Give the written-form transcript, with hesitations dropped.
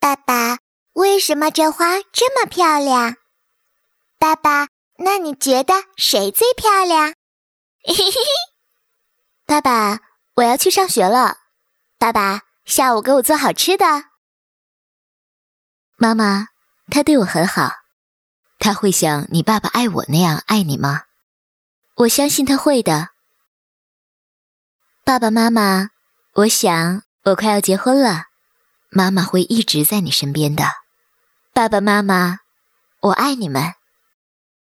爸爸，为什么这花这么漂亮？爸爸，那你觉得谁最漂亮？嘿嘿嘿。 爸爸，我要去上学了。爸爸，下午给我做好吃的。妈妈，他对我很好，他会像你爸爸爱我那样爱你吗？我相信他会的。爸爸妈妈，我想我快要结婚了，妈妈会一直在你身边的。爸爸妈妈，我爱你们。